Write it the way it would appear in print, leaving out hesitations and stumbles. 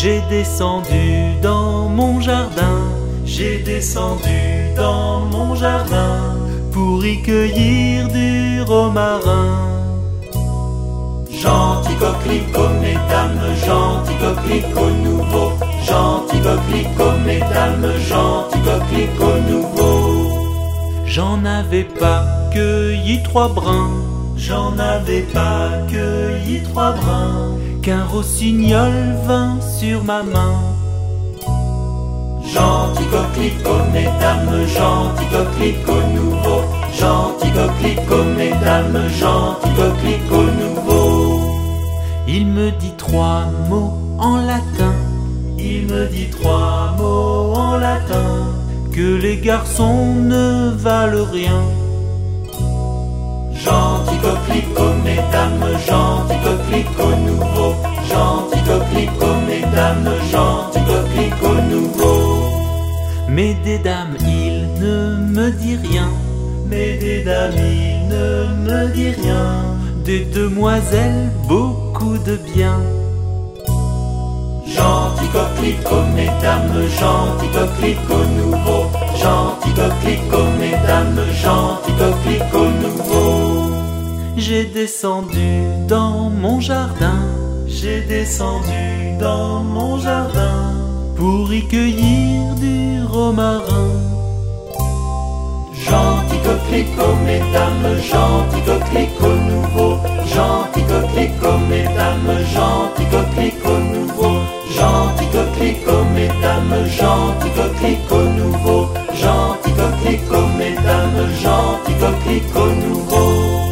J'ai descendu dans mon jardin, j'ai descendu dans mon jardin pour y cueillir du romarin. Gentil coquelicot, mesdames, gentil coquelicot nouveau. Gentil coquelicot, mesdames, gentil coquelicot nouveau. J'en avais pas cueilli 3 brins, J'en avais pas cueilli 3 brins, qu'un rossignol vint sur ma main. Gentil coquelicot, mesdames, gentil coquelicot nouveau. Gentil coquelicot, mesdames, gentil coquelicot nouveau. Il me dit 3 mots en latin, Il me dit 3 mots en latin, que les garçons ne valent rien. gentil coquelicot, mesdames, gentil coquelicot nouveau. Gentil coquelicot, mesdames, gentil coquelicot nouveau. Mais des dames, il ne me dit rien, Mais des dames, il ne me dit rien. des demoiselles, beaucoup de bien. Gentil coquelicot, mesdames, gentil coquelicot nouveau. Gentil coquelicot, mesdames, gentil coquelicot nouveau. J'ai descendu dans mon jardin, J'ai descendu dans mon jardin pour y cueillir du romarin. gentil coquelicot, mesdames, gentil coquelicot nouveau. Gentil coquelicot, mesdames, gentil coquelicot nouveau. Gentil coquelicot, mesdames, gentil coquelicot nouveau. Gentil coquelicot, mesdames, gentil coquelicot nouveau.